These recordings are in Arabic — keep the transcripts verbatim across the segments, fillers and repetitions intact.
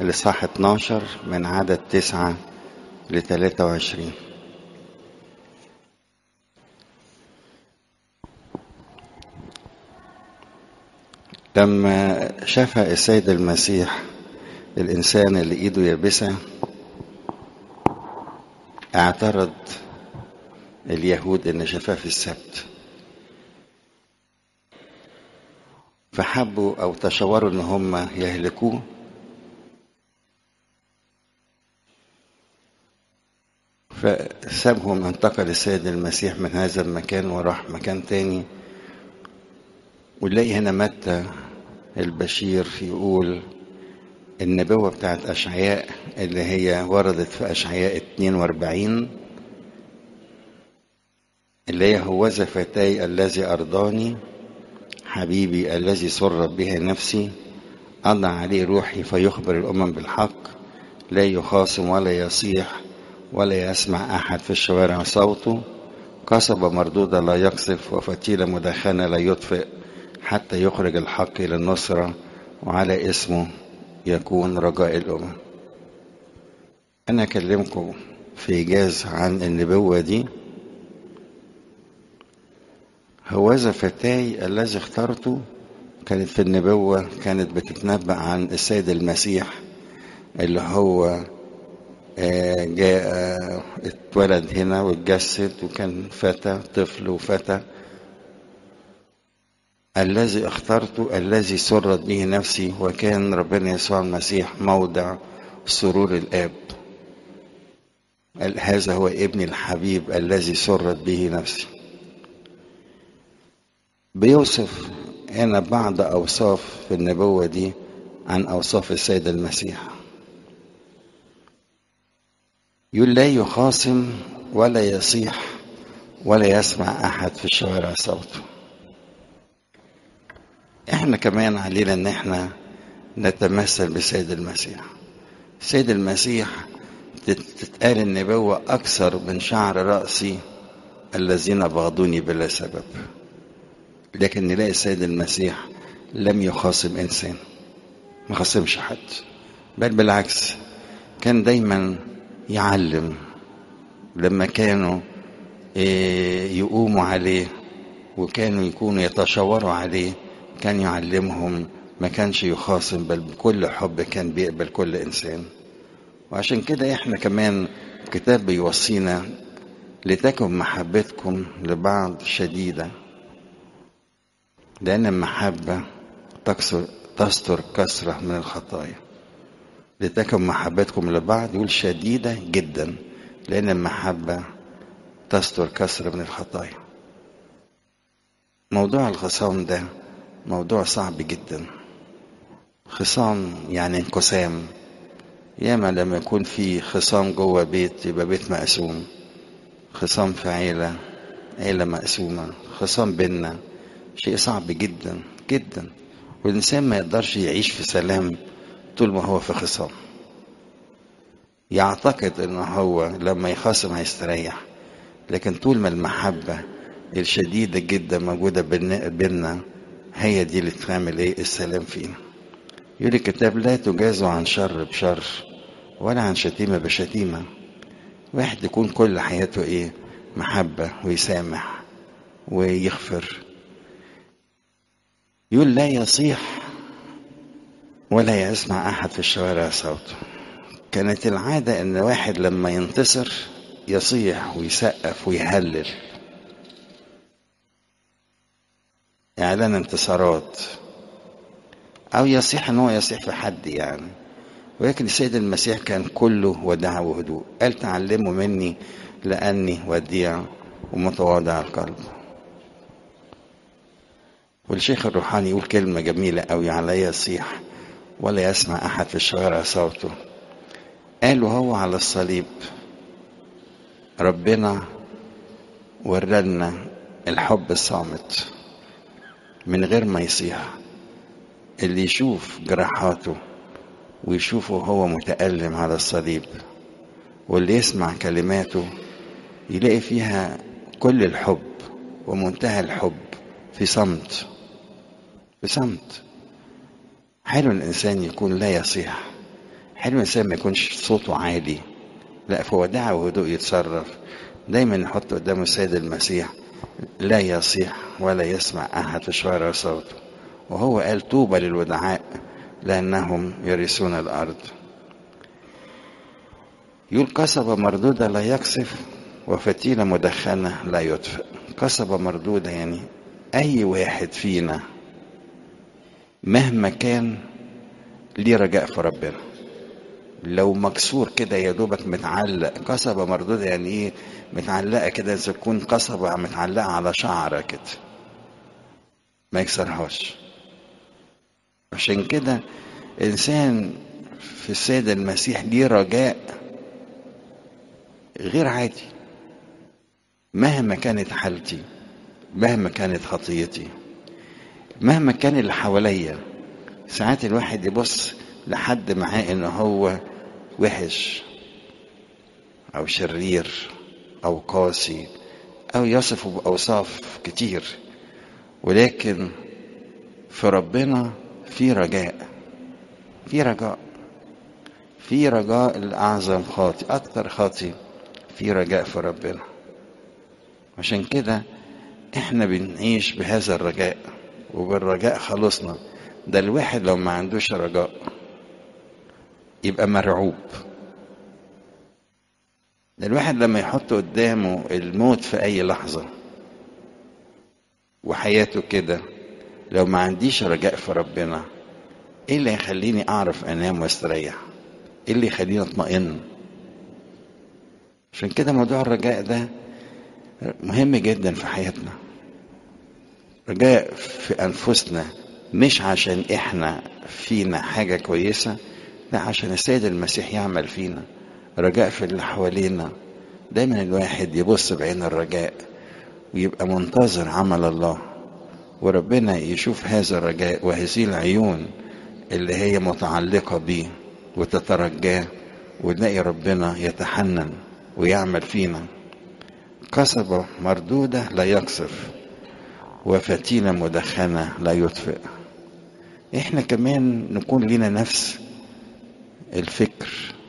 الإصحاح اتناشر من عدد تسعة لتلاتة وعشرين. لما شاف السيد المسيح الإنسان اللي إيده يابسة، اعترض اليهود إن شافاه في السبت، فحبوا أو تشاوروا إن هم يهلكوه. فسابهم، انتقل السيد المسيح من هذا المكان وراح مكان تاني. ونلاقي هنا متى البشير يقول النبوة بتاعت أشعياء اللي هي وردت في أشعياء اتنين واربعين، اللي هي هوذا فتاي الذي أرضاني، حبيبي الذي سرت به نفسي، أضع عليه روحي فيخبر الأمم بالحق، لا يخاصم ولا يصيح ولا يسمع أحد في الشوارع صوته، قصبة مردودة لا يقصف وفتيلة مدخنة لا يطفئ، حتى يخرج الحق إلى النصرة وعلى اسمه يكون رجاء الأمم. أنا أكلمكم في إيجاز عن النبوة دي. هوذا فتاي الذي اخترته كانت في النبوة، كانت بتتنبأ عن السيد المسيح اللي هو جاء اتولد هنا واتجسد وكان فتى، طفل وفتى. الذي اخترته الذي سرت به نفسي، وكان ربنا يسوع المسيح موضع سرور الآب. هذا هو ابني الحبيب الذي سرت به نفسي. بيوصف هنا بعض أوصاف في النبوة دي عن أوصاف السيد المسيح. يقول لا يخاصم ولا يصيح ولا يسمع أحد في الشوارع صوته. احنا كمان علينا ان احنا نتمثل بسيد المسيح. سيد المسيح تتقال النبوة أكثر من شعر رأسي الذين بغضوني بلا سبب، لكن نلاقي السيد المسيح لم يخاصم إنسان، ما خاصمش حد، بل بالعكس كان دايما يعلم. لما كانوا يقوموا عليه وكانوا يكونوا يتشاوروا عليه كان يعلمهم، ما كانش يخاصم، بل بكل حب كان بيقبل كل إنسان. وعشان كده احنا كمان الكتاب بيوصينا لتكن محبتكم لبعض شديدة، لأن المحبة تستر كثرة من الخطايا. لتكن محبتكم لبعض، يقول شديدة جدا، لأن المحبة تستر كثرة من الخطايا. موضوع الخصام ده موضوع صعب جدا. خصام يعني انقسام. ياما لما يكون في خصام جوه بيت يبقى بيت مقسوم، خصام في عيلة عيلة مقسومة، خصام بيننا، شيء صعب جدا جدا. والإنسان ما يقدرش يعيش في سلام طول ما هو في خصام. يعتقد إنه هو لما يخاصم هيستريح، لكن طول ما المحبة الشديدة جدا موجودة بيننا هي دي اللي تعمل ايه السلام فينا. يقول الكتاب لا تجازوا عن شر بشر ولا عن شتيمة بشتيمة. واحد يكون كل حياته ايه محبة ويسامح ويغفر. يقول لا يصيح ولا يسمع أحد في الشوارع صوته. كانت العادة ان واحد لما ينتصر يصيح ويسقف ويهلل، اعلان انتصارات، او يصيح ان هو يصيح في حد يعني. ولكن السيد المسيح كان كله وداع وهدوء. قال تعلموا مني لاني وديع ومتواضع القلب. والشيخ الروحاني يقول كلمة جميلة قوي على يصيح ولا يسمع احد في الشوارع صوته. قال وهو على الصليب ربنا ورلنا الحب الصامت من غير ما يصيح. اللي يشوف جراحاته ويشوفه هو متألم على الصليب، واللي يسمع كلماته يلاقي فيها كل الحب ومنتهى الحب في صمت، في صمت. حلو الإنسان يكون لا يصيح، حلو الإنسان ما يكونش صوته عالي، لا، في وداعة وهدوء يتصرف. دايما نحط قدامه السيد المسيح، لا يصيح ولا يسمع أحد في شوارع صوته. وهو قال طوبى للودعاء لأنهم يرثون الأرض. يقول قصبة مردودة لا يقصف وفتيلة مدخنة لا يطفئ. قصبة مردودة يعني أي واحد فينا مهما كان ليه رجاء في ربنا. لو مكسور كده يا دوبك متعلق، قصبة مردودة يعني ايه؟ متعلقة كده، إذا تكون قصبة متعلقة على شعرة كده ما يكسرهاش. عشان كده إنسان في السيد المسيح ليه رجاء غير عادي، مهما كانت حالتي، مهما كانت خطيتي، مهما كان اللي حواليا. ساعات الواحد يبص لحد معاه إن هو وحش أو شرير أو قاسي أو يصفه بأوصاف كتير، ولكن في ربنا في رجاء، في رجاء في رجاء الأعظم خاطي، أكتر خاطي في رجاء في ربنا. عشان كده احنا بنعيش بهذا الرجاء، وبالرجاء خلصنا. ده الواحد لو ما عندوش رجاء يبقى مرعوب. ده الواحد لما يحط قدامه الموت في أي لحظة وحياته كده، لو ما عنديش رجاء في ربنا، ايه اللي يخليني اعرف انام واستريح؟ ايه اللي يخليني اطمئن؟ عشان كده موضوع الرجاء ده مهم جدا في حياتنا. رجاء في انفسنا، مش عشان احنا فينا حاجة كويسة، لا، عشان السيد المسيح يعمل فينا. رجاء في اللي حوالينا. دايما الواحد يبص بعين الرجاء ويبقى منتظر عمل الله، وربنا يشوف هذا الرجاء وهذه العيون اللي هي متعلقة بيه وتترجاه، ونلاقي ربنا يتحنن ويعمل فينا. قصبة مردودة لا يقصف وفتيلة مدخنة لا يطفئ. احنا كمان نكون لنا نفس الفكر.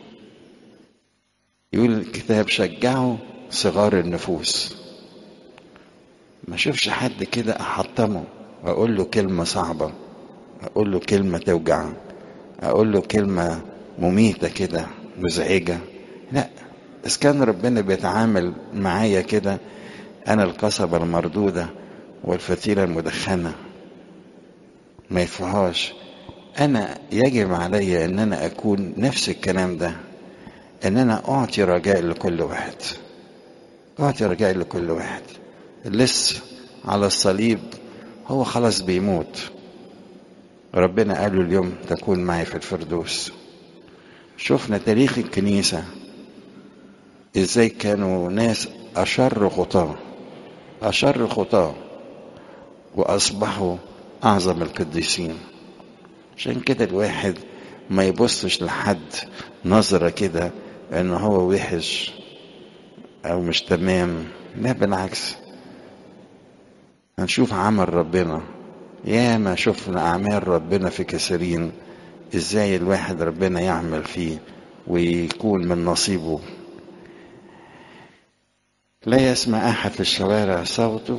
يقول الكتاب شجعوا صغار النفوس. ما اشوفش حد كده احطمه واقول له كلمة صعبة، اقول له كلمة توجع، اقول له كلمة مميتة كده مزعجة. لا، إذا كان ربنا بيتعامل معايا كده، أنا القصبة المردودة والفتيلة المدخنة ما يطفيهاش. أنا يجب علي أن أنا أكون نفس الكلام ده، أن أنا أعطي رجاء لكل واحد، أعطي رجاء لكل واحد. لسه على الصليب هو خلاص بيموت، ربنا قال له اليوم تكون معي في الفردوس. شفنا تاريخ الكنيسة ازاي كانوا ناس اشر خطاه، اشر خطاه، واصبحوا اعظم القديسين. عشان كده الواحد ما يبصش لحد نظرة كده ان هو وحش او مش تمام، لا بالعكس. هنشوف عمل ربنا، يا ما شفنا اعمال ربنا في كثيرين، ازاي الواحد ربنا يعمل فيه ويكون من نصيبه. لا يسمع أحد في الشوارع صوته،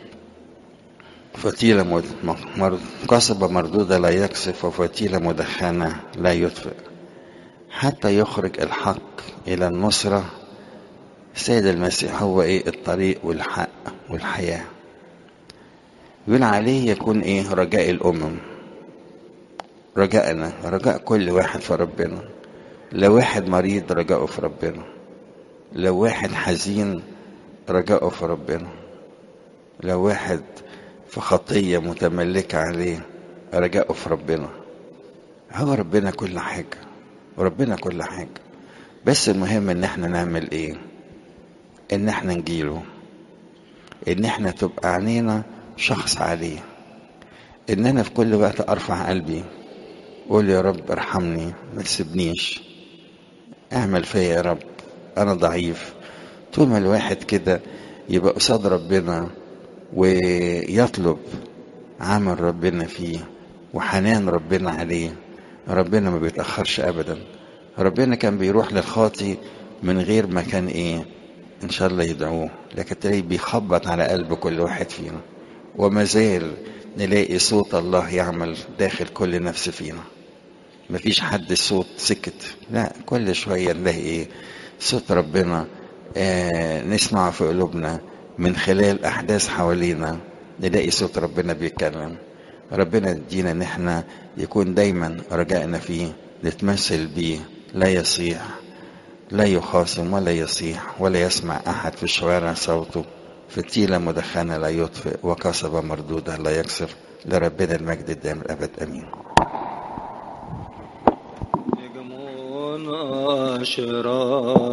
فتيلة مد... قصبة مردودة لا يقصف وفتيلة مدخنة لا يطفئ، حتى يخرج الحق إلى النصرة. السيد المسيح هو إيه؟ الطريق والحق والحياة. يقول عليه يكون إيه؟ رجاء الأمم. رجاءنا، رجاء كل واحد في ربنا. لو واحد مريض رجاؤه في ربنا، لو واحد حزين رجاؤه في ربنا، لو واحد في خطية متملكة عليه رجاؤه في ربنا. هو ربنا كل حاجة، وربنا كل حاجة، بس المهم ان احنا نعمل ايه؟ ان احنا نجيله، ان احنا تبقى عينينا شخص عليه، ان انا في كل وقت ارفع قلبي قول يا رب ارحمني، ما تسيبنيش، اعمل فيا يا رب، انا ضعيف. طول ما الواحد كده يبقى قصاد ربنا ويطلب عمل ربنا فيه وحنان ربنا عليه، ربنا ما بيتأخرش أبدا. ربنا كان بيروح للخاطي من غير ما كان ايه ان شاء الله يدعوه، لكن تلاقيه بيخبط على قلب كل واحد فينا، وما زال نلاقي صوت الله يعمل داخل كل نفس فينا. مفيش حد الصوت سكت، لا كل شوية نلاقي ايه صوت ربنا آه نسمعه في قلوبنا من خلال احداث حوالينا، نلاقي صوت ربنا بيتكلم. ربنا يدينا ان احنا يكون دايما رجائنا فيه، نتمثل بيه، لا يصيح، لا يخاصم ولا يصيح، ولا يسمع احد في الشوارع صوته، فتيلة مدخنة لا يطفئ، وقصبة مردودة لا يكسر. لربنا المجد الدائم الابد امين. يجمعون أشرار